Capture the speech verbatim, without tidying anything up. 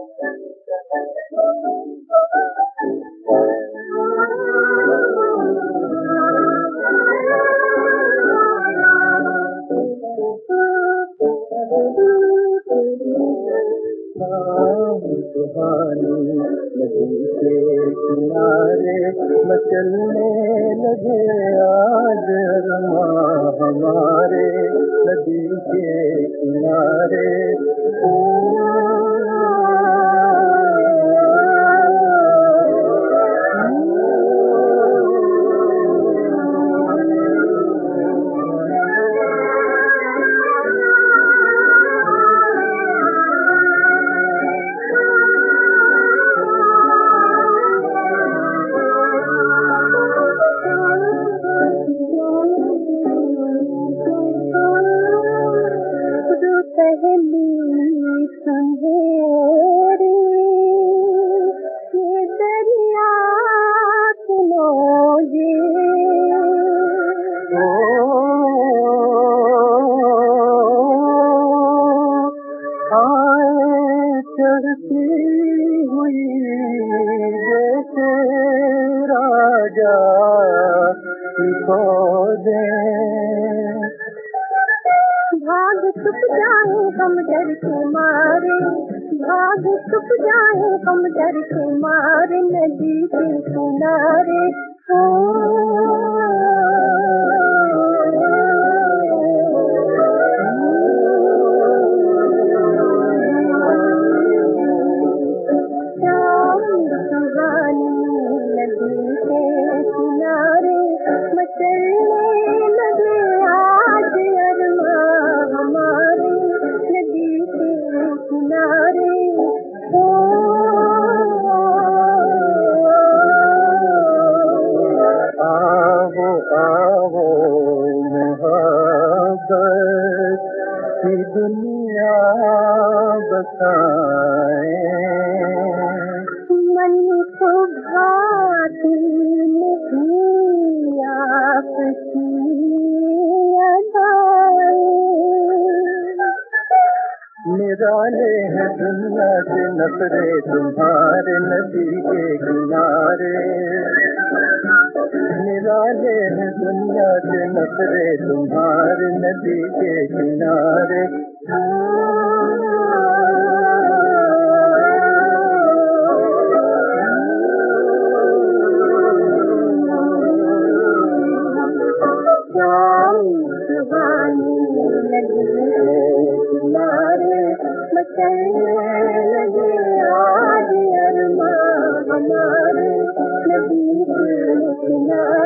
सुहानी नदी के किनारे मचलने लगे आज अरमां हमारे, नदी के किनारे। पहली सुनहरी ये दरिया सुनोगे, आए चढ़ती हुई जैसे राजा की फौजें, भाग छुप जाए हम डर के मारे, भाग छुप जाए हम डर के मारे, नदी के किनारे। सुहानी नदी के किनारे मचलने लगे आज अरमां हमारे, नदी के किनारे। आओ आओ मोहब्बत की दुनिया बसाएं, मन को भाती नहीं आपकी अदाएं, निराले हैं दुनिया से नखरे तुम्हारे, नदी के किनारे। निराले हैं दुनिया से नखरे तुम्हारे, नदी के किनारे। सुहानी नदी के किनारे मचलने लगे आज अरमां हमारे, नदी के किनारे।